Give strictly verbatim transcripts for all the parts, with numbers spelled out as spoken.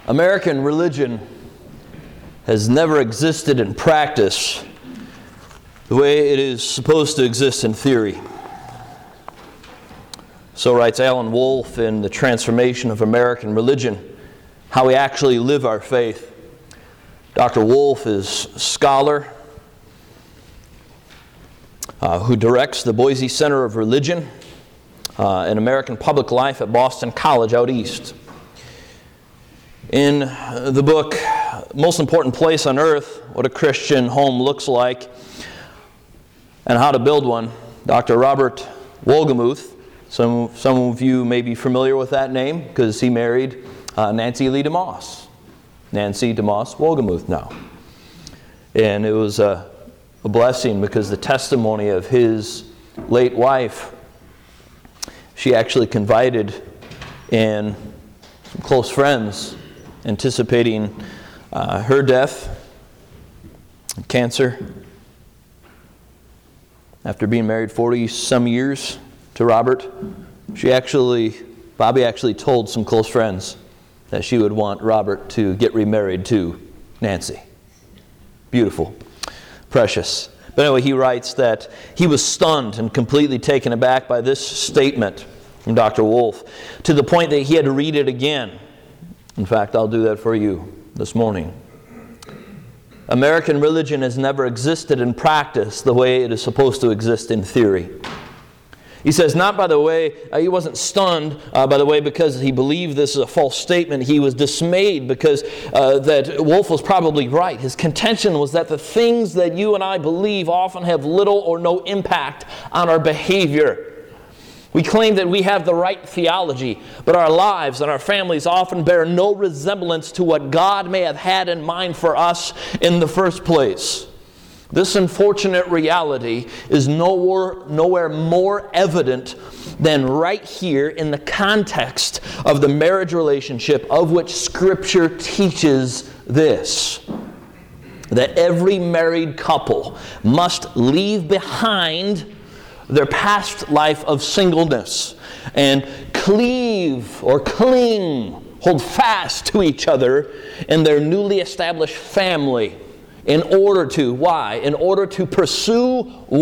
American religion has never existed in practice the way it is supposed to exist in theory. So writes Alan Wolf in The Transformation of American Religion, How We Actually Live Our Faith. Doctor Wolf is a scholar uh, who directs the Boise Center of Religion uh, in American Public Life at Boston College out east. In the book, Most Important Place on Earth, What a Christian Home Looks Like and How to Build One, Doctor Robert Wolgemuth, some, some of you may be familiar with that name because he married uh, Nancy Lee DeMoss. Nancy DeMoss Wolgemuth now. And it was a, a blessing because the testimony of his late wife, she actually confided in some close friends anticipating uh, her death, cancer, after being married forty some years to Robert. She actually, Bobby actually told some close friends that she would want Robert to get remarried to Nancy. Beautiful, precious. But anyway, he writes that he was stunned and completely taken aback by this statement from Doctor Wolf, to the point that he had to read it again. In fact, I'll do that for you this morning. American religion has never existed in practice the way it is supposed to exist in theory. He says, not by the way, uh, he wasn't stunned, uh, by the way, because he believed this is a false statement. He was dismayed because uh, that Wolf was probably right. His contention was that the things that you and I believe often have little or no impact on our behavior. We claim that we have the right theology, but our lives and our families often bear no resemblance to what God may have had in mind for us in the first place. This unfortunate reality is nowhere, nowhere more evident than right here in the context of the marriage relationship, of which Scripture teaches this: that every married couple must leave behind their past life of singleness and cleave or cling, hold fast to each other in their newly established family. In order to, why? In order to pursue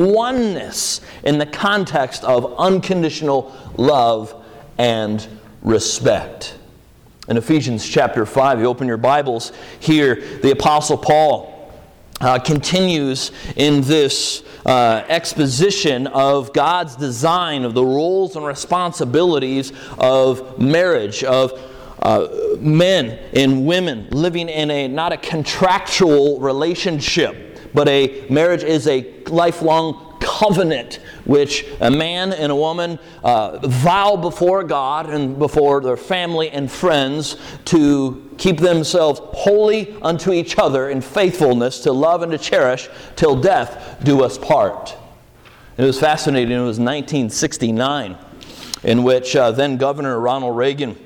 oneness in the context of unconditional love and respect. In Ephesians chapter five, you open your Bibles here, the Apostle Paul uh, continues in this uh, exposition of God's design of the roles and responsibilities of marriage, of Uh, men and women living in a not a contractual relationship, but a marriage is a lifelong covenant which a man and a woman uh, vow before God and before their family and friends to keep themselves holy unto each other in faithfulness, to love and to cherish till death do us part. It was fascinating. It was nineteen sixty-nine in which uh, then Governor Ronald Reagan,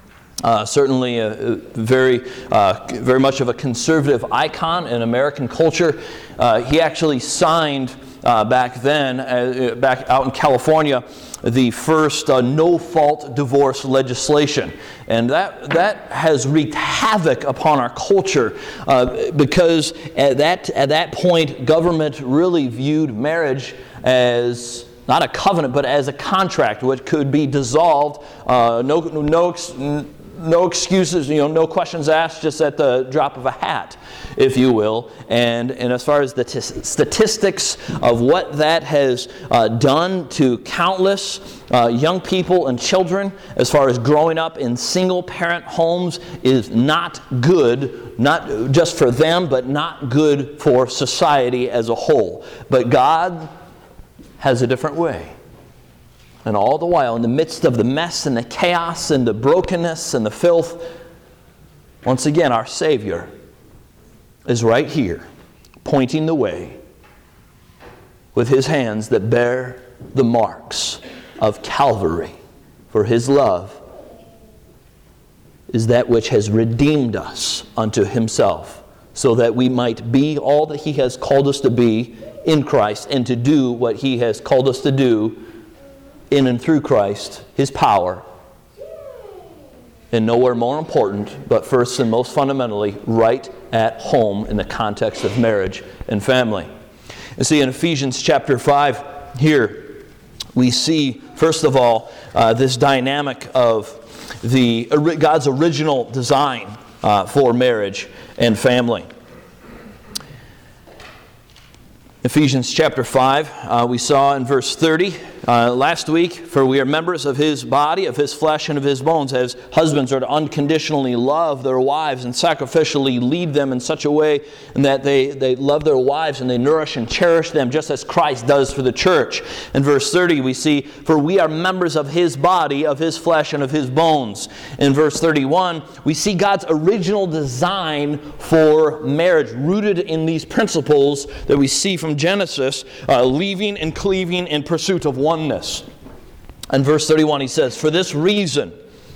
Uh, certainly a, a very, uh, very much of a conservative icon in American culture. Uh, he actually signed uh, back then, uh, back out in California, the first uh, no-fault divorce legislation. And that, that has wreaked havoc upon our culture uh, because at that, at that point, government really viewed marriage as not a covenant, but as a contract which could be dissolved, uh, no, no, no excuses, you know, no questions asked, just at the drop of a hat, if you will. And, and as far as the t- statistics of what that has uh, done to countless uh, young people and children, as far as growing up in single-parent homes, is not good, not just for them, but not good for society as a whole. But God has a different way. And all the while, in the midst of the mess and the chaos and the brokenness and the filth, once again, our Savior is right here, pointing the way with His hands that bear the marks of Calvary. For His love is that which has redeemed us unto Himself, so that we might be all that He has called us to be in Christ, and to do what He has called us to do in and through Christ, His power, and nowhere more important, but first and most fundamentally, right at home in the context of marriage and family. You see, in Ephesians chapter five here, we see, first of all, uh, this dynamic of the God's original design uh, for marriage and family. Ephesians chapter five, uh, we saw in verse thirty uh, last week, for we are members of His body, of His flesh, and of His bones, as husbands are to unconditionally love their wives and sacrificially lead them in such a way that they, they love their wives and they nourish and cherish them just as Christ does for the church. In verse thirty we see, for we are members of His body, of His flesh, and of His bones. In verse thirty-one, we see God's original design for marriage, rooted in these principles that we see from Genesis, uh, leaving and cleaving in pursuit of oneness. In verse thirty-one he says, for this reason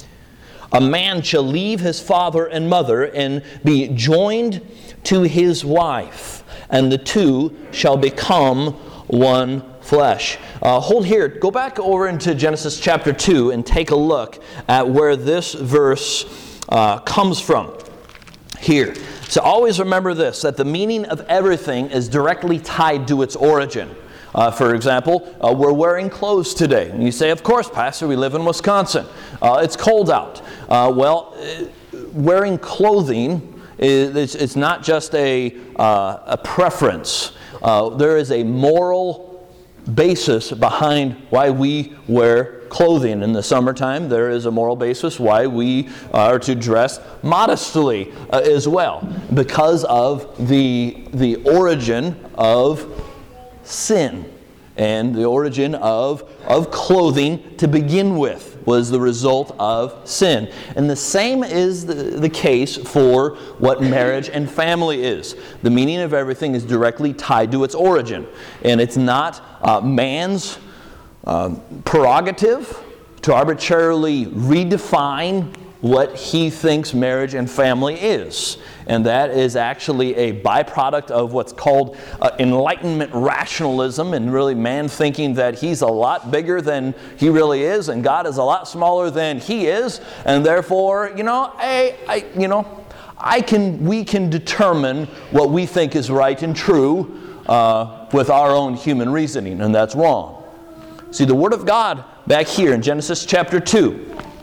a man shall leave his father and mother and be joined to his wife, and the two shall become one flesh. Uh, hold here. Go back over into Genesis chapter two and take a look at where this verse uh, comes from here. So always remember this, that the meaning of everything is directly tied to its origin. Uh, for example, uh, we're wearing clothes today. And you say, of course, Pastor, we live in Wisconsin. Uh, it's cold out. Uh, well, uh, wearing clothing, is it's, it's not just a, uh, a preference. Uh, there is a moral basis behind why we wear clothing. In the summertime, there is a moral basis why we are to dress modestly uh, as well, because of the, the origin of sin. And the origin of, of clothing to begin with was the result of sin. And the same is the, the case for what marriage and family is. The meaning of everything is directly tied to its origin. And it's not uh, man's uh, prerogative to arbitrarily redefine what he thinks marriage and family is. And that is actually a byproduct of what's called uh, Enlightenment rationalism, and really man thinking that he's a lot bigger than he really is, and God is a lot smaller than he is, and therefore, you know, I, I you know, I can, we can determine what we think is right and true uh, with our own human reasoning, and that's wrong. See, the Word of God back here in Genesis chapter two,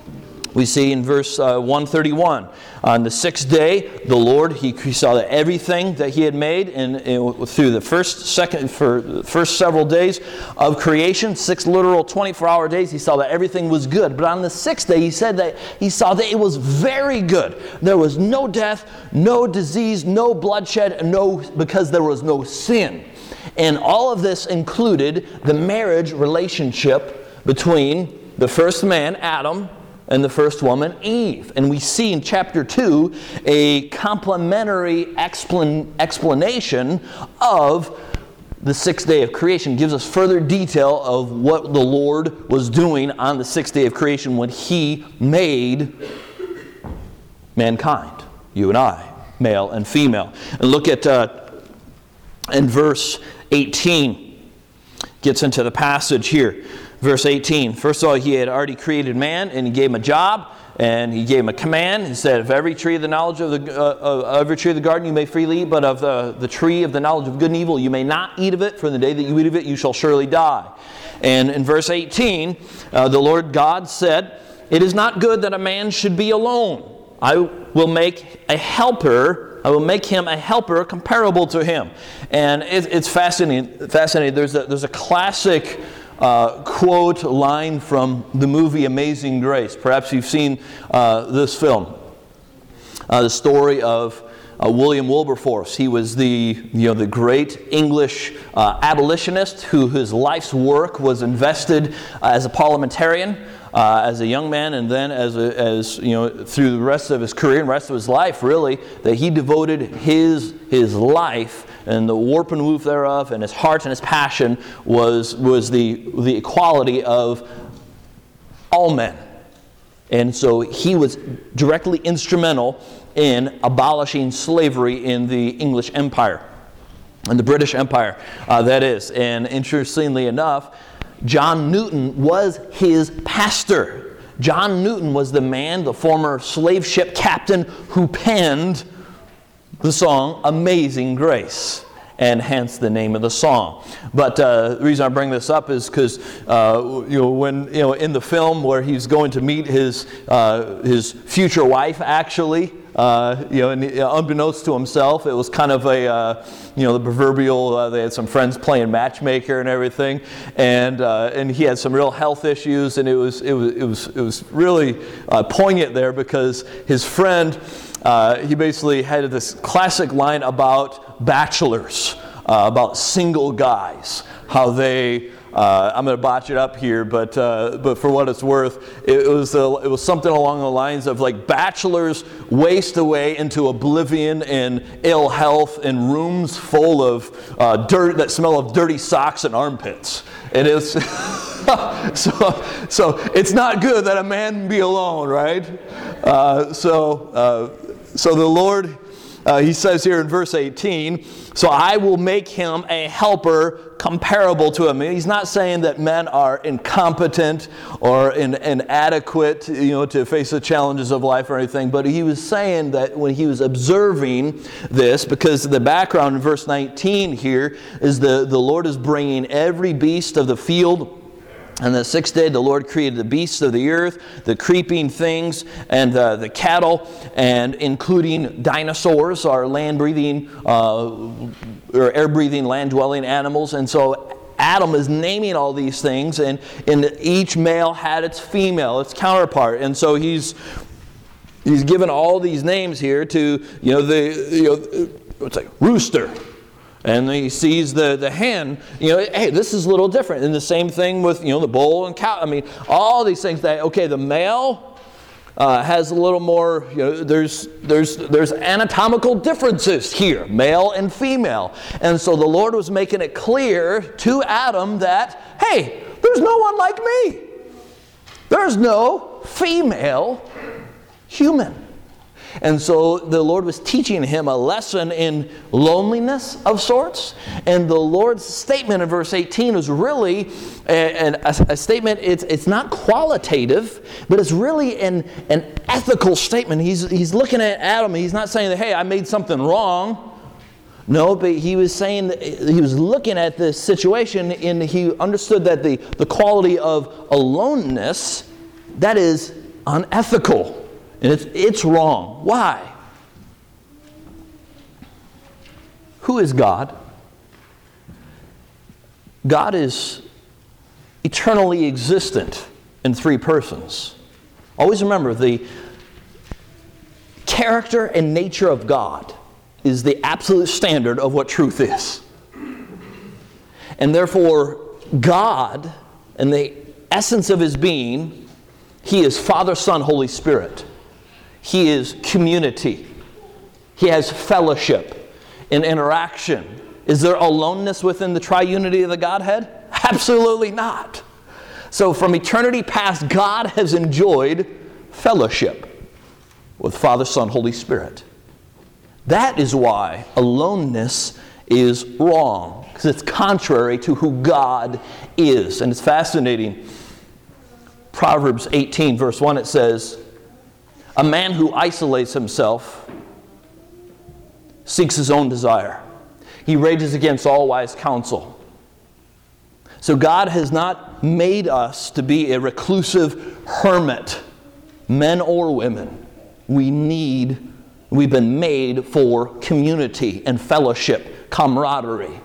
we see in verse uh, one thirty-one, on the sixth day, the Lord, he, he saw that everything that He had made in, in, through the first, second, for the first several days of creation, six literal twenty-four hour days, He saw that everything was good. But on the sixth day, He said that He saw that it was very good. There was no death, no disease, no bloodshed, no, because there was no sin. And all of this included the marriage relationship between the first man, Adam, and the first woman, Eve. And we see in chapter two a complementary explan- explanation of the sixth day of creation. Gives us further detail of what the Lord was doing on the sixth day of creation when He made mankind, you and I, male and female. And look at uh, in verse eighteen, gets into the passage here. Verse eighteen, first of all, He had already created man, and He gave him a job, and He gave him a command. He said, of every tree of the knowledge of the uh, of every tree of the garden you may freely eat, but of the, the tree of the knowledge of good and evil you may not eat of it, for in the day that you eat of it you shall surely die. And in verse eighteen, uh, the Lord God said, it is not good that a man should be alone. I will make a helper, I will make him a helper comparable to him. And it, it's fascinating. Fascinating. There's a, there's a classic Uh, quote line from the movie Amazing Grace. Perhaps you've seen uh, this film. Uh, the story of uh, William Wilberforce. He was the you know the great English uh, abolitionist who his life's work was invested uh, as a parliamentarian, uh, as a young man, and then as a, as you know through the rest of his career and rest of his life, really, that he devoted his his life and the warp and woof thereof, and his heart and his passion was was the the equality of all men. And so he was directly instrumental in abolishing slavery in the English Empire, in the British Empire, uh, that is. And interestingly enough, John Newton was his pastor. John Newton was the man, the former slave ship captain, who penned the song Amazing Grace, and hence the name of the song. But uh, the reason I bring this up is because uh, you know, when you know in the film where he's going to meet his uh, his future wife, actually, uh, you know, and, uh, unbeknownst to himself, it was kind of a uh, you know the proverbial. Uh, they had some friends playing matchmaker and everything, and uh, and he had some real health issues, and it was it was it was it was really uh, poignant there because his friend. Uh, he basically had this classic line about bachelors, uh, about single guys, how they, uh, I'm going to botch it up here, but uh, but for what it's worth, it was a, it was something along the lines of like bachelors waste away into oblivion and ill health in rooms full of uh, dirt that smell of dirty socks and armpits. It is. so, so it's not good that a man be alone, right? Uh, so, uh, so the Lord, uh, he says here in verse eighteen, so I will make him a helper comparable to him. And he's not saying that men are incompetent or in, inadequate, you know, to face the challenges of life or anything. But he was saying that when he was observing this, because the background in verse nineteen here is the, the Lord is bringing every beast of the field. And the sixth day the Lord created the beasts of the earth, the creeping things, and uh, the cattle, and including dinosaurs, our land-breathing, uh, or air-breathing, land-dwelling animals. And so Adam is naming all these things, and, and each male had its female, its counterpart. And so he's he's given all these names here to, you know, the you know, what's like rooster. And he sees the, the hen, you know, hey, this is a little different. And the same thing with, you know, the bull and cow. I mean, all these things that, okay, the male uh, has a little more, you know, there's, there's, there's anatomical differences here, male and female. And so the Lord was making it clear to Adam that, hey, there's no one like me. There's no female human. And so the Lord was teaching him a lesson in loneliness of sorts. And the Lord's statement in verse eighteen is really a, a, a statement, it's, it's not qualitative, but it's really an, an ethical statement. He's, he's looking at Adam, he's not saying that, hey, I made something wrong. No, but he was saying that he was looking at this situation and he understood that the, the quality of aloneness, that is unethical. And it's, it's wrong. Why? Who is God? God is eternally existent in three persons. Always remember, the character and nature of God is the absolute standard of what truth is. And therefore, God, in the essence of his being, he is Father, Son, Holy Spirit. He is community. He has fellowship and interaction. Is there aloneness within the triunity of the Godhead? Absolutely not. So from eternity past, God has enjoyed fellowship with Father, Son, Holy Spirit. That is why aloneness is wrong, because it's contrary to who God is. And it's fascinating. Proverbs eighteen, verse one, it says, a man who isolates himself seeks his own desire. He rages against all wise counsel. So God has not made us to be a reclusive hermit, men or women. We need, we've been made for community and fellowship, camaraderie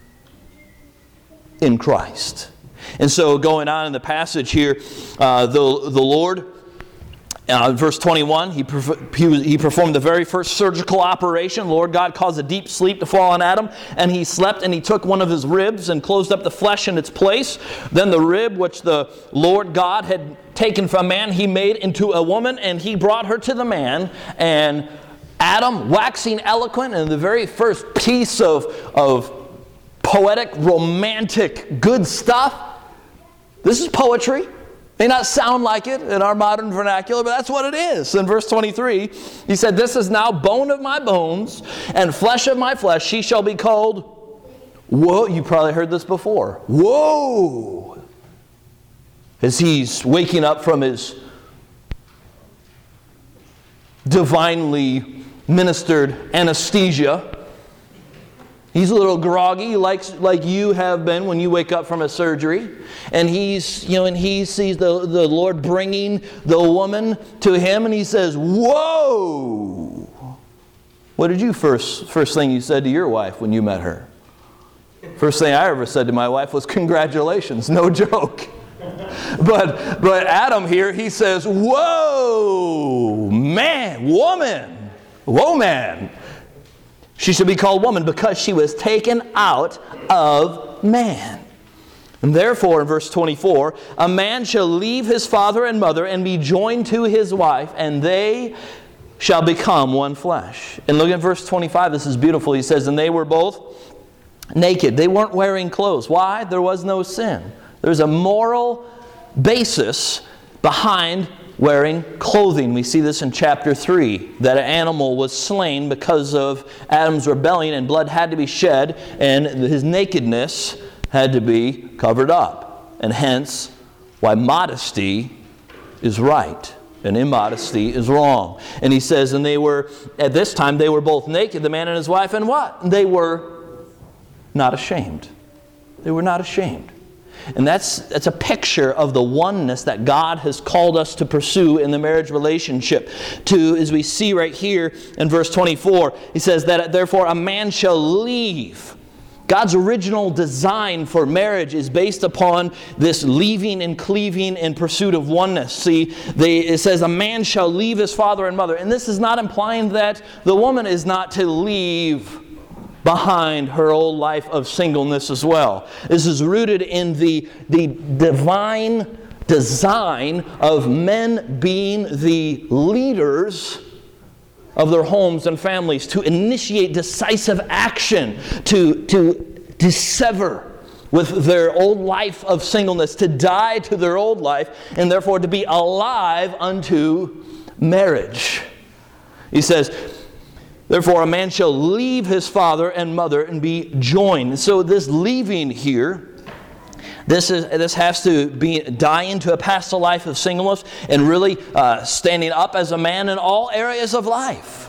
in Christ. And so going on in the passage here, uh, the, the Lord, Uh, verse twenty-one, he, perf- he, was, he performed the very first surgical operation. Lord God caused a deep sleep to fall on Adam, and he slept, and he took one of his ribs and closed up the flesh in its place. Then the rib which the Lord God had taken from man, he made into a woman, and he brought her to the man. And Adam, waxing eloquent, in the very first piece of, of poetic, romantic, good stuff. This is poetry. May not sound like it in our modern vernacular, but that's what it is. In verse twenty-three, he said, this is now bone of my bones and flesh of my flesh. She shall be called, whoa, you probably heard this before. Whoa! As he's waking up from his divinely ministered anesthesia. He's a little groggy, like, like you have been when you wake up from a surgery. And he's, you know, and he sees the, the Lord bringing the woman to him, and he says, "Whoa!" What did you first, first thing you said to your wife when you met her? First thing I ever said to my wife was, "Congratulations," no joke. But, but Adam here, he says, "Whoa, man, woman, whoa, man. She should be called woman because she was taken out of man." And therefore, in verse twenty-four, "A man shall leave his father and mother and be joined to his wife, and they shall become one flesh." And look at verse twenty-five. This is beautiful. He says, "And they were both naked." They weren't wearing clothes. Why? There was no sin. There's a moral basis behind wearing clothing. We see this in chapter three, that an animal was slain because of Adam's rebellion, and blood had to be shed, and his nakedness had to be covered up. And hence, why modesty is right and immodesty is wrong. And he says, and they were, at this time, they were both naked, the man and his wife, and what? They were not ashamed. They were not ashamed. And that's, that's a picture of the oneness that God has called us to pursue in the marriage relationship. To, as we see right here in verse twenty-four, he says that therefore a man shall leave. God's original design for marriage is based upon this leaving and cleaving in pursuit of oneness. See, they, it says a man shall leave his father and mother. And this is not implying that the woman is not to leave behind her old life of singleness as well. This is rooted in the, the divine design of men being the leaders of their homes and families, to initiate decisive action, to, to, to sever with their old life of singleness, to die to their old life, and therefore to be alive unto marriage. He says, therefore, a man shall leave his father and mother and be joined. So this leaving here, this is this has to be dying to a past life of singleness and really uh, standing up as a man in all areas of life.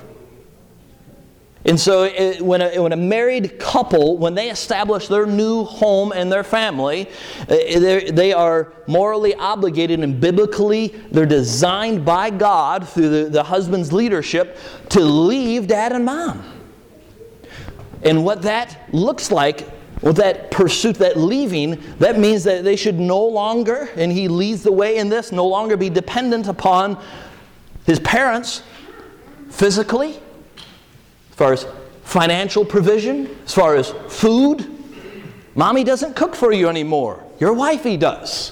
And so it, when, a, when a married couple, when they establish their new home and their family, they are morally obligated and biblically, they're designed by God through the, the husband's leadership to leave dad and mom. And what that looks like, with that pursuit, that leaving, that means that they should no longer, and he leads the way in this, no longer be dependent upon his parents physically, as far as financial provision, as far as food. Mommy doesn't cook for you anymore. Your wifey does.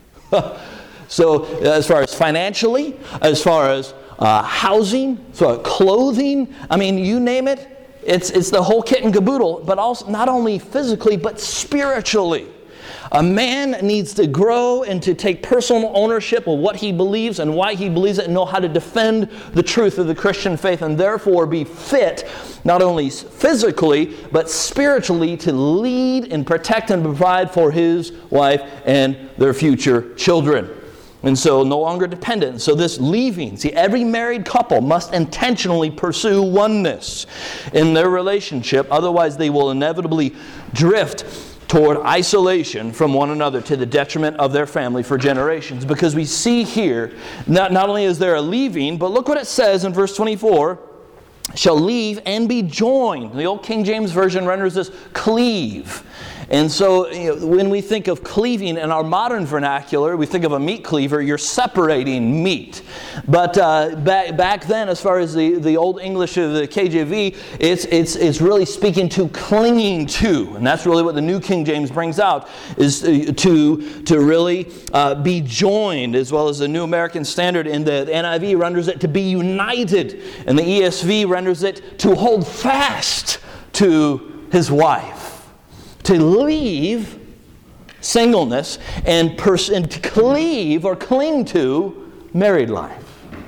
So as far as financially, as far as uh, housing, so clothing, I mean, you name it, it's, it's the whole kit and caboodle, but also not only physically, but spiritually. A man needs to grow and to take personal ownership of what he believes and why he believes it, and know how to defend the truth of the Christian faith, and therefore be fit not only physically but spiritually to lead and protect and provide for his wife and their future children. And so no longer dependent. So this leaving, see, every married couple must intentionally pursue oneness in their relationship, otherwise they will inevitably drift toward isolation from one another to the detriment of their family for generations. Because we see here, not, not only is there a leaving, but look what it says in verse twenty-four, shall leave and be joined. The old King James Version renders this cleave. And so you know, when we think of cleaving in our modern vernacular, we think of a meat cleaver, you're separating meat. But uh, back, back then, as far as the, the Old English of the K J V, it's, it's, it's really speaking to clinging to. And that's really what the New King James brings out, is to, to really uh, be joined, as well as the New American Standard in the N I V renders it to be united. And the E S V renders it to hold fast to his wife. To leave singleness and, pers- and to cleave or cling to married life.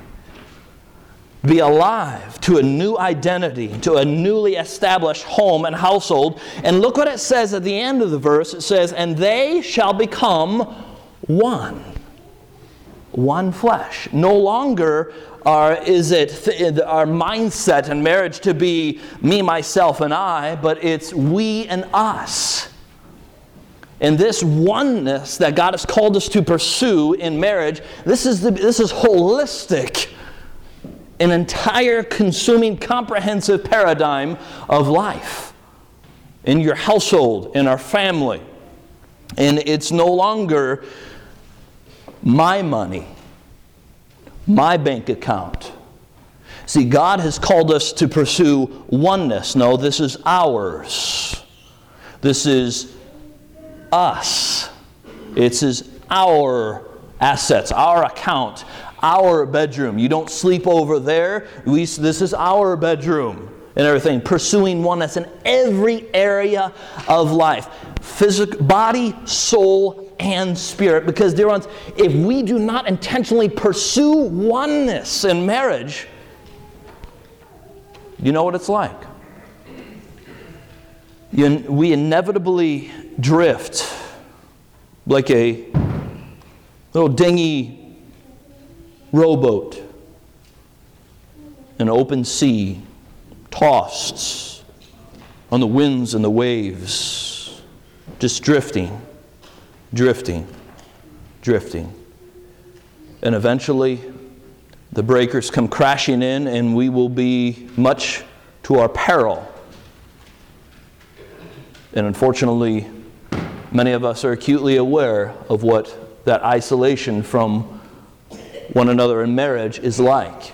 Be alive to a new identity, to a newly established home and household. And look what it says at the end of the verse. It says, and they shall become one. one flesh. No longer are, is it th- our mindset in marriage to be me, myself, and I, but it's we and us. And this oneness that God has called us to pursue in marriage, this is the, this is holistic, an entire consuming, comprehensive paradigm of life in your household, in our family. And it's no longer my money, my bank account. See, God has called us to pursue oneness. No, this is ours. This is us. It's is our assets, our account, our bedroom. You don't sleep over there. We, this is our bedroom and everything. Pursuing oneness in every area of life. Physical, body, soul, and spirit. Because, dear ones, if we do not intentionally pursue oneness in marriage, you know what it's like. You, we inevitably drift like a little dingy rowboat in open sea, tossed on the winds and the waves, just drifting, drifting, drifting. And eventually the breakers come crashing in, and we will be much to our peril. And unfortunately, many of us are acutely aware of what that isolation from one another in marriage is like.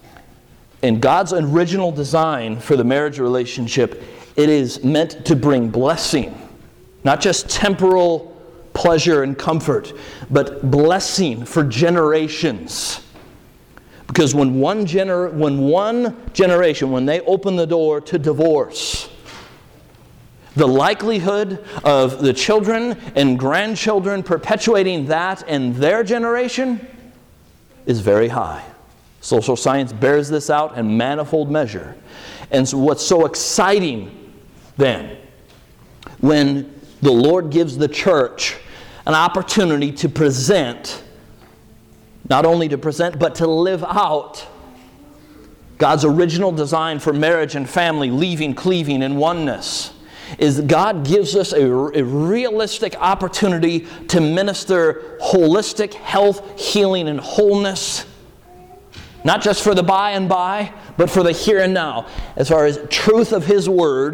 In God's original design for the marriage relationship, it is meant to bring blessing. Not just temporal pleasure and comfort, but blessing for generations. Because when one, gener- when one generation, when they open the door to divorce, the likelihood of the children and grandchildren perpetuating that in their generation is very high. Social science bears this out in manifold measure. And so what's so exciting then, when the Lord gives the church an opportunity to present, not only to present, but to live out God's original design for marriage and family, leaving, cleaving, and oneness, is God gives us a, a realistic opportunity to minister holistic health, healing, and wholeness. Not just for the by and by, but for the here and now. As far as truth of His Word,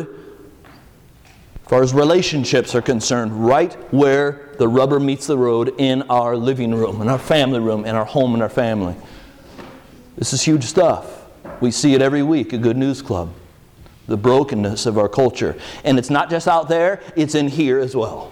as far as relationships are concerned, right where the rubber meets the road, in our living room, in our family room, in our home and our family. This is huge stuff. We see it every week at Good News Club. The brokenness of our culture. And it's not just out there, it's in here as well.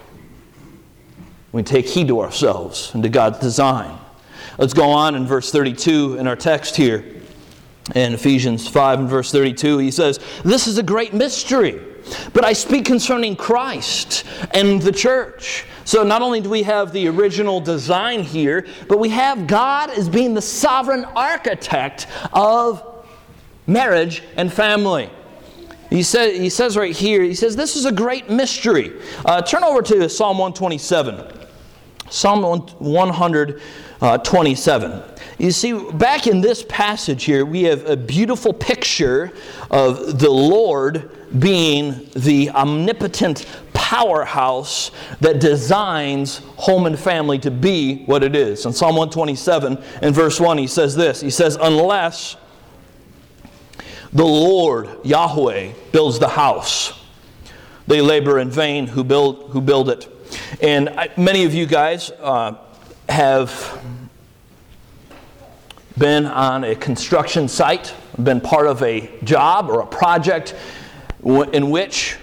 We take heed to ourselves and to God's design. Let's go on in verse thirty-two in our text here. In Ephesians five and verse thirty-two, he says, "This is a great mystery, but I speak concerning Christ and the church." So not only do we have the original design here, but we have God as being the sovereign architect of marriage and family. He, said, he says right here, he says, this is a great mystery. Uh, turn over to Psalm one twenty-seven. Psalm one twenty-seven. You see, back in this passage here, we have a beautiful picture of the Lord being the omnipotent powerhouse that designs home and family to be what it is. In Psalm one twenty-seven, in verse one, he says this. He says, "Unless the Lord, Yahweh, builds the house, they labor in vain who build who build it." And I, many of you guys uh, have been on a construction site, been part of a job or a project w- in which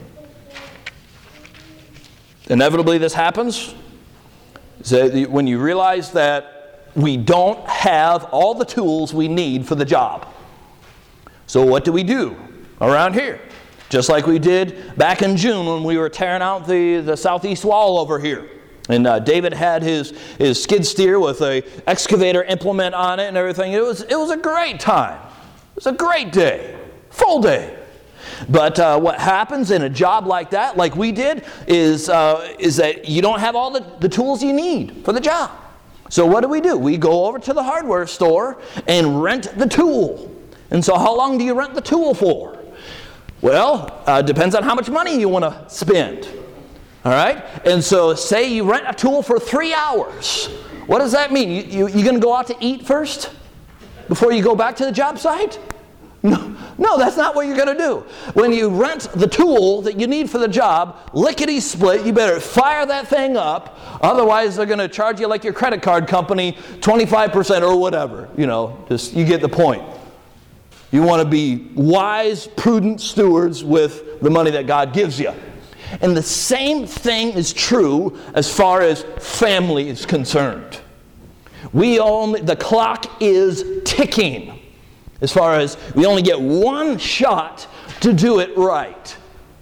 inevitably this happens. So when you realize that we don't have all the tools we need for the job. So what do we do around here? Just like we did back in June when we were tearing out the, the southeast wall over here. And uh, David had his, his skid steer with a excavator implement on it and everything. It was, it was a great time. It was a great day. Full day. But uh, what happens in a job like that, like we did, is, uh, is that you don't have all the, the tools you need for the job. So what do we do? We go over to the hardware store and rent the tool. And so how long do you rent the tool for? Well, uh, depends on how much money you want to spend. All right? And so say you rent a tool for three hours. What does that mean? You, you, you going to go out to eat first before you go back to the job site? No, no, that's not what you're going to do. When you rent the tool that you need for the job, lickety-split, you better fire that thing up. Otherwise, they're going to charge you like your credit card company, twenty-five percent or whatever. You know, just you get the point. You want to be wise, prudent stewards with the money that God gives you. And the same thing is true as far as family is concerned. We only, the clock is ticking. As far as we only get one shot to do it right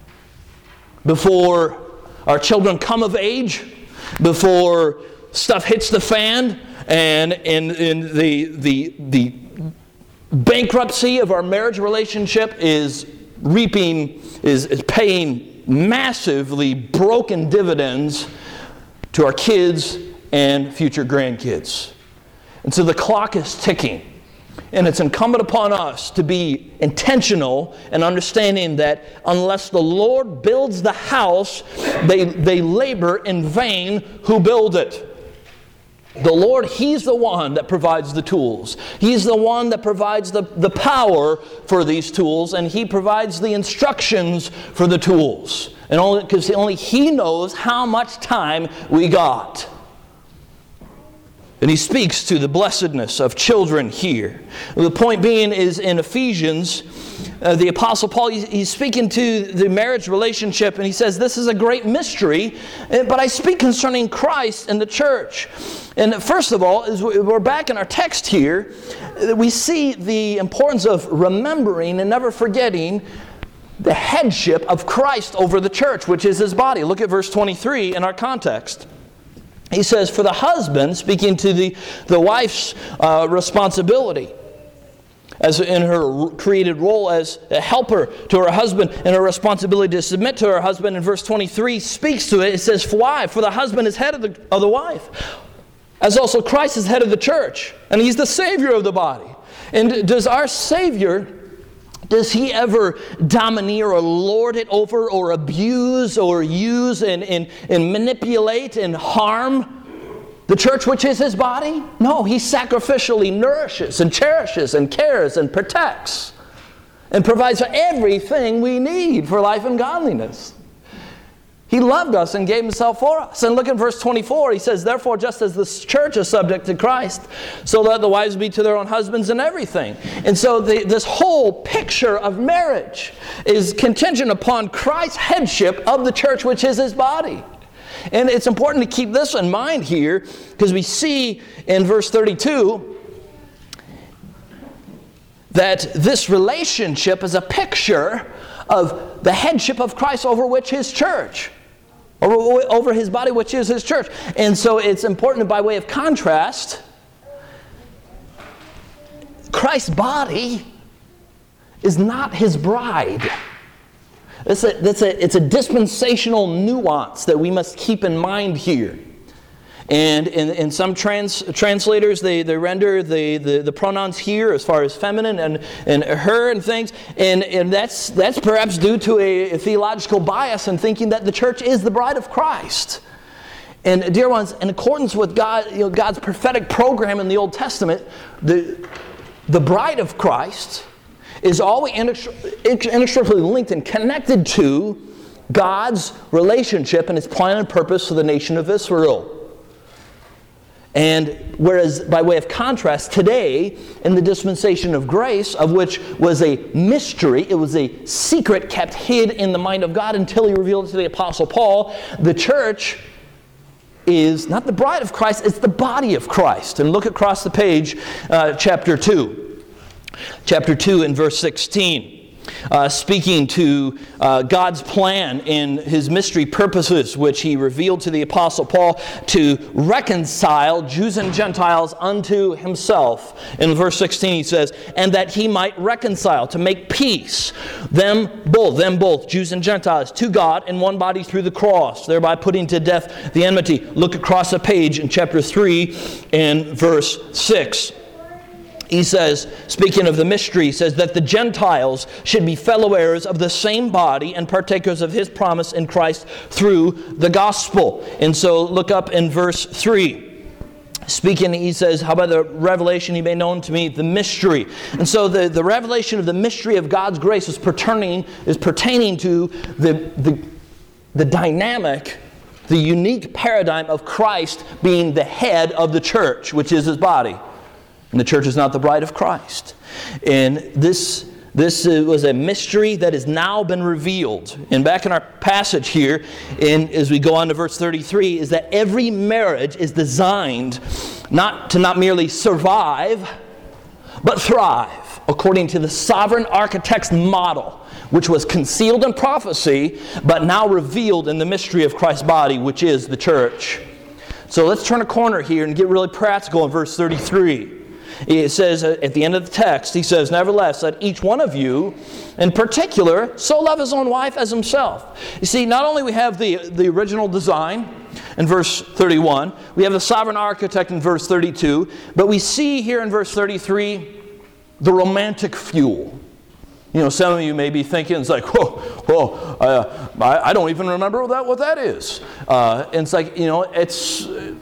before our children come of age, before stuff hits the fan, and in, in the, the, the bankruptcy of our marriage relationship is reaping, is, is paying massively broken dividends to our kids and future grandkids. And so the clock is ticking. And it's incumbent upon us to be intentional and understanding that unless the Lord builds the house, they, they labor in vain who build it. The Lord, He's the one that provides the tools. He's the one that provides the, the power for these tools, and He provides the instructions for the tools. And only because only He knows how much time we got. And he speaks to the blessedness of children here. The point being is in Ephesians, uh, the Apostle Paul, he's, he's speaking to the marriage relationship, and he says, this is a great mystery, but I speak concerning Christ and the church. And first of all, as we're back in our text here, we see the importance of remembering and never forgetting the headship of Christ over the church, which is His body. Look at verse twenty-three in our context. He says, for the husband, speaking to the, the wife's uh, responsibility, as in her created role as a helper to her husband and her responsibility to submit to her husband, in verse twenty-three speaks to it. It says, why? For the husband is head of the, of the wife, as also Christ is head of the church, and He's the Savior of the body. And does our Savior, does He ever domineer or lord it over or abuse or use and, and, and manipulate and harm the church, which is His body? No, He sacrificially nourishes and cherishes and cares and protects and provides for everything we need for life and godliness. He loved us and gave Himself for us. And look at verse twenty-four. He says, therefore, just as the church is subject to Christ, so let the wives be to their own husbands in everything. And so the, this whole picture of marriage is contingent upon Christ's headship of the church, which is His body. And it's important to keep this in mind here, because we see in verse thirty-two that this relationship is a picture of the headship of Christ over which His church, over, over His body, which is His church. And so it's important by way of contrast, Christ's body is not His bride. It's a, it's a, it's a dispensational nuance that we must keep in mind here. And in, in some trans, translators, they, they render the, the, the pronouns here as far as feminine and, and her and things. And, and that's, that's perhaps due to a, a theological bias in thinking that the church is the bride of Christ. And dear ones, in accordance with God, you know, God's prophetic program in the Old Testament, the, the bride of Christ is always inextricably linked and connected to God's relationship and His plan and purpose for the nation of Israel. And whereas, by way of contrast, today, in the dispensation of grace, of which was a mystery, it was a secret kept hid in the mind of God until He revealed it to the Apostle Paul, the church is not the bride of Christ, it's the body of Christ. And look across the page, uh, chapter two. Chapter two and verse sixteen. Uh, speaking to uh, God's plan in His mystery purposes, which He revealed to the Apostle Paul to reconcile Jews and Gentiles unto Himself. In verse sixteen he says, and that He might reconcile, to make peace, them both, them both, Jews and Gentiles, to God in one body through the cross, thereby putting to death the enmity. Look across the page in chapter three and verse six. He says, speaking of the mystery, he says that the Gentiles should be fellow heirs of the same body and partakers of His promise in Christ through the gospel. And so look up in verse three. Speaking, he says, how about the revelation He made known to me, the mystery. And so the, the revelation of the mystery of God's grace is pertaining, is pertaining to the, the, the dynamic, the unique paradigm of Christ being the head of the church, which is His body. And the church is not the bride of Christ. And this, this was a mystery that has now been revealed. And back in our passage here, in, as we go on to verse thirty-three, is that every marriage is designed not to not merely survive, but thrive, according to the sovereign architect's model, which was concealed in prophecy, but now revealed in the mystery of Christ's body, which is the church. So let's turn a corner here and get really practical in verse thirty-three. It says at the end of the text, he says, nevertheless, let each one of you, in particular, so love his own wife as himself. You see, not only we have the, the original design in verse thirty-one, we have the sovereign architect in verse thirty-two, but we see here in verse thirty-three the romantic fuel. You know, some of you may be thinking, it's like, whoa, whoa, uh, I, I don't even remember what that, what that is. Uh, and it's like, you know, it's,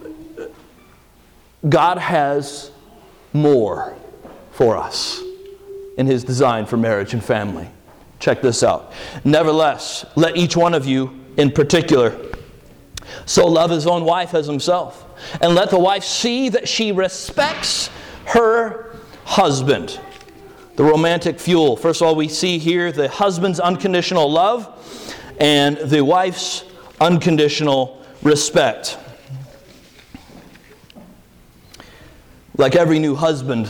God has more for us in His design for marriage and family. Check this out. Nevertheless, let each one of you in particular so love his own wife as himself, and let the wife see that she respects her husband. The romantic fuel. First of all, we see here the husband's unconditional love and the wife's unconditional respect. Like every new husband,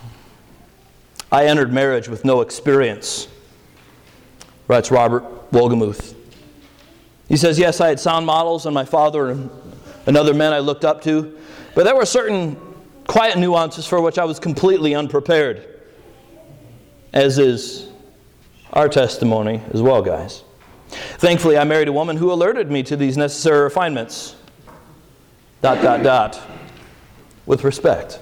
I entered marriage with no experience, writes Robert Wolgemuth. He says, yes, I had sound models and my father and, and other men I looked up to, but there were certain quiet nuances for which I was completely unprepared, as is our testimony as well, guys. Thankfully, I married a woman who alerted me to these necessary refinements. Dot, dot, dot. With respect.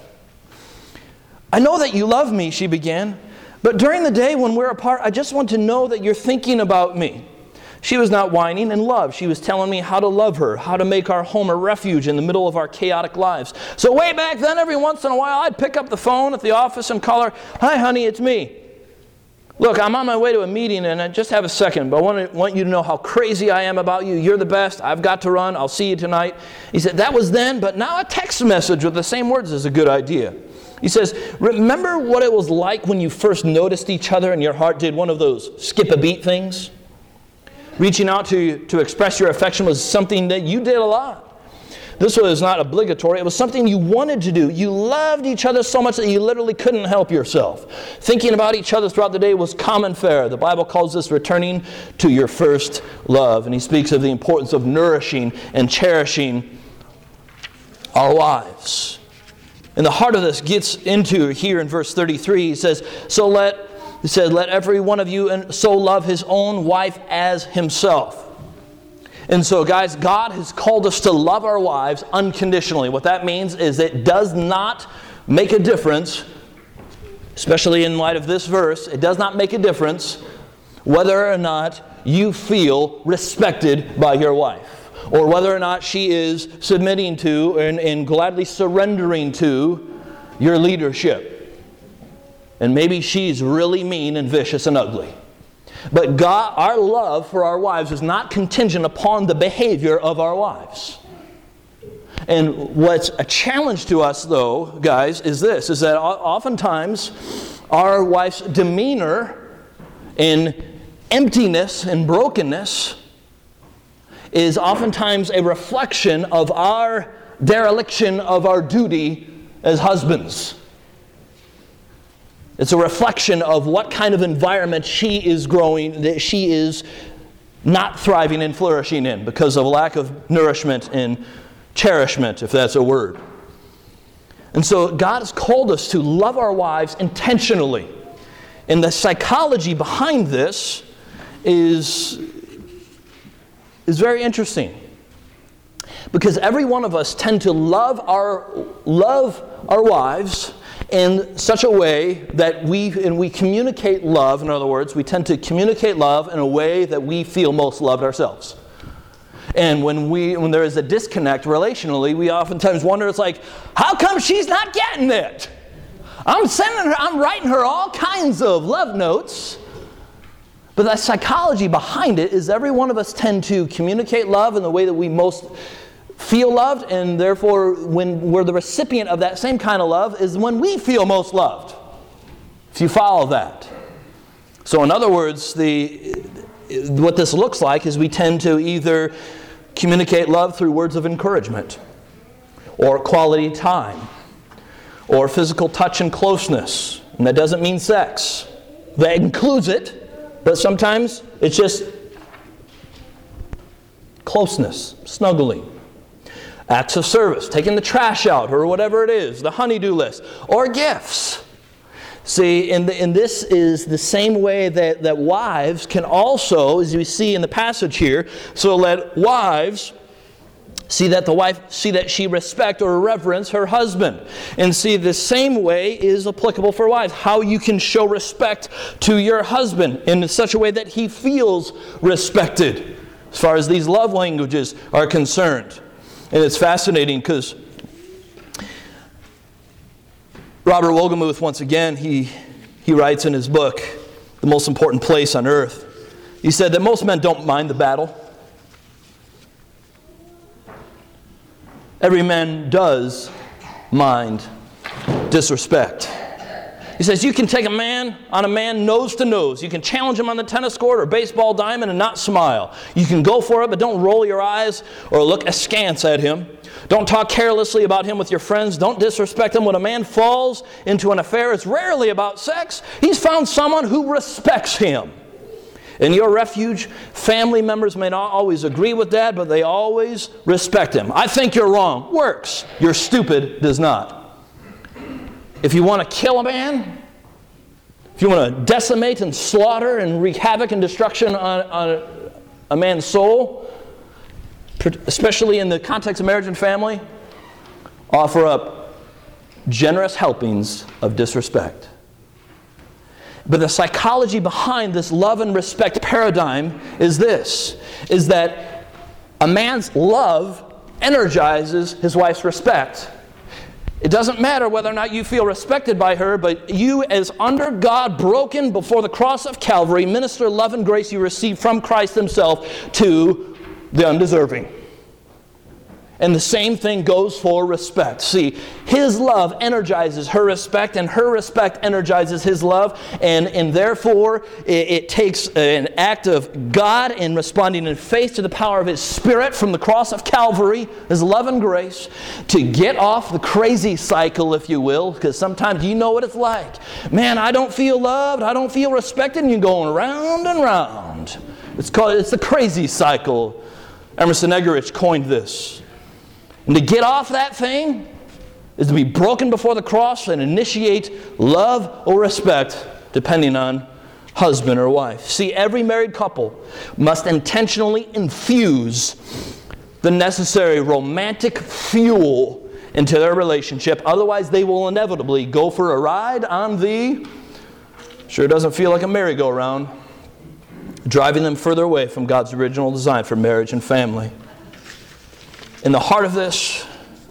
I know that you love me, she began, but during the day when we're apart, I just want to know that you're thinking about me. She was not whining in love. She was telling me how to love her, how to make our home a refuge in the middle of our chaotic lives. So way back then, every once in a while, I'd pick up the phone at the office and call her, hi, honey, it's me. Look, I'm on my way to a meeting and I just have a second, but I want, to, want you to know how crazy I am about you. You're the best. I've got to run. I'll see you tonight. He said, that was then, but now a text message with the same words is a good idea. He says, remember what it was like when you first noticed each other and your heart did one of those skip a beat things? Reaching out to, to express your affection was something that you did a lot. This was not obligatory. It was something you wanted to do. You loved each other so much that you literally couldn't help yourself. Thinking about each other throughout the day was common fare. The Bible calls this returning to your first love. And he speaks of the importance of nourishing and cherishing our wives. And the heart of this gets into here in verse thirty-three. He says, so let, he said, let every one of you so love his own wife as himself. And so, guys, God has called us to love our wives unconditionally. What that means is it does not make a difference, especially in light of this verse, it does not make a difference whether or not you feel respected by your wife, or whether or not she is submitting to and, and gladly surrendering to your leadership. And maybe she's really mean and vicious and ugly. But God, our love for our wives is not contingent upon the behavior of our wives. And what's a challenge to us, though, guys, is this, is that oftentimes our wife's demeanor and emptiness and brokenness is oftentimes a reflection of our dereliction of our duty as husbands. It's a reflection of what kind of environment she is growing, that she is not thriving and flourishing in because of lack of nourishment and cherishment, if that's a word. And so God has called us to love our wives intentionally. And the psychology behind this is, is very interesting. Because every one of us tend to love our, love our wives in such a way that we, and we communicate love, in other words, we tend to communicate love in a way that we feel most loved ourselves. And when we, when there is a disconnect relationally, we oftentimes wonder, it's like, how come she's not getting it? I'm sending her, I'm writing her all kinds of love notes. But the psychology behind it is every one of us tend to communicate love in the way that we most feel loved, and therefore when we're the recipient of that same kind of love is when we feel most loved. If you follow that. So in other words, the what this looks like is we tend to either communicate love through words of encouragement, or quality time, or physical touch and closeness. And that doesn't mean sex. That includes it, but sometimes it's just closeness, snuggling. Acts of service, taking the trash out, or whatever it is, the honey-do list, or gifts. See, and, the, and this is the same way that, that wives can also, as we see in the passage here, so let wives see that the wife, see that she respect or reverence her husband. And see, the same way is applicable for wives. How you can show respect to your husband in such a way that he feels respected, as far as these love languages are concerned. And it's fascinating because Robert Wohlgemuth, once again, he, he writes in his book, The Most Important Place on Earth, he said that most men don't mind the battle. Every man does mind disrespect. He says you can take a man on a man nose to nose. You can challenge him on the tennis court or baseball diamond and not smile. You can go for it, but don't roll your eyes or look askance at him. Don't talk carelessly about him with your friends. Don't disrespect him. When a man falls into an affair, it's rarely about sex. He's found someone who respects him. And your refuge family members may not always agree with that, but they always respect him. I think you're wrong. Works. You're stupid. Does not. If you want to kill a man, if you want to decimate and slaughter and wreak havoc and destruction on, on a man's soul, especially in the context of marriage and family, offer up generous helpings of disrespect. But the psychology behind this love and respect paradigm is this, is that a man's love energizes his wife's respect. It doesn't matter whether or not you feel respected by her, but you as under God, broken before the cross of Calvary, minister love and grace you receive from Christ himself to the undeserving. And the same thing goes for respect. See, his love energizes her respect, and her respect energizes his love, and, and therefore it, it takes an act of God in responding in faith to the power of his Spirit from the cross of Calvary, his love and grace, to get off the crazy cycle, if you will, because sometimes you know what it's like. Man, I don't feel loved, I don't feel respected, and you're going round and round. It's called, it's the crazy cycle. Emerson Eggerichs coined this. And to get off that thing is to be broken before the cross and initiate love or respect depending on husband or wife. See, every married couple must intentionally infuse the necessary romantic fuel into their relationship. Otherwise, they will inevitably go for a ride on the, sure doesn't feel like a merry-go-round, driving them further away from God's original design for marriage and family. In the heart of this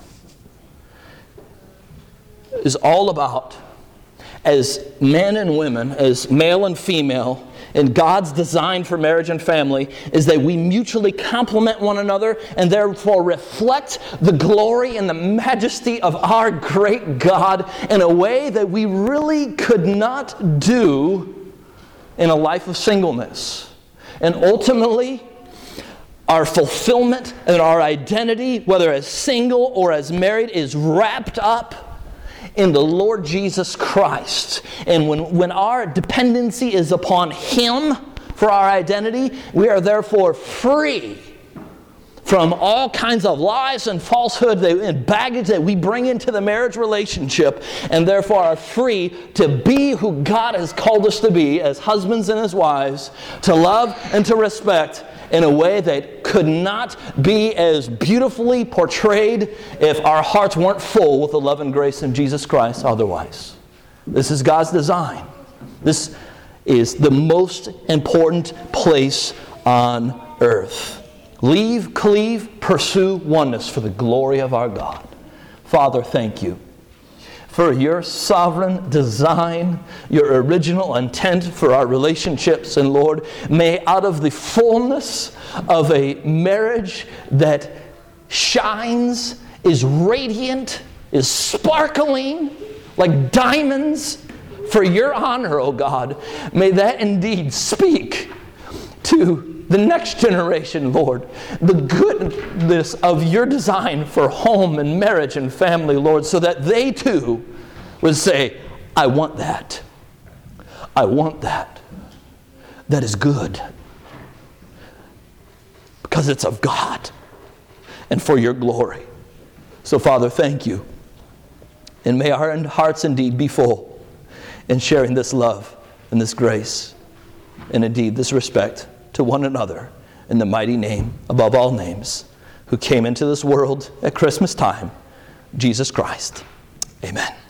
is all about, as men and women, as male and female, in God's design for marriage and family, is that we mutually complement one another and therefore reflect the glory and the majesty of our great God in a way that we really could not do in a life of singleness. And ultimately, our fulfillment and our identity, whether as single or as married, is wrapped up in the Lord Jesus Christ. And when, when our dependency is upon Him for our identity, we are therefore free from all kinds of lies and falsehood and baggage that we bring into the marriage relationship, and therefore are free to be who God has called us to be as husbands and as wives, to love and to respect in a way that could not be as beautifully portrayed if our hearts weren't full with the love and grace of Jesus Christ otherwise. This is God's design. This is the most important place on earth. Leave, cleave, pursue oneness for the glory of our God. Father, thank you for your sovereign design, your original intent for our relationships. And Lord, may out of the fullness of a marriage that shines, is radiant, is sparkling like diamonds for your honor, O God, may that indeed speak to the next generation, Lord, the goodness of your design for home and marriage and family, Lord, so that they too would say, I want that. I want that. That is good. Because it's of God and for your glory. So, Father, thank you. And may our hearts indeed be full in sharing this love and this grace and indeed this respect to one another in the mighty name above all names, who came into this world at Christmas time, Jesus Christ. Amen.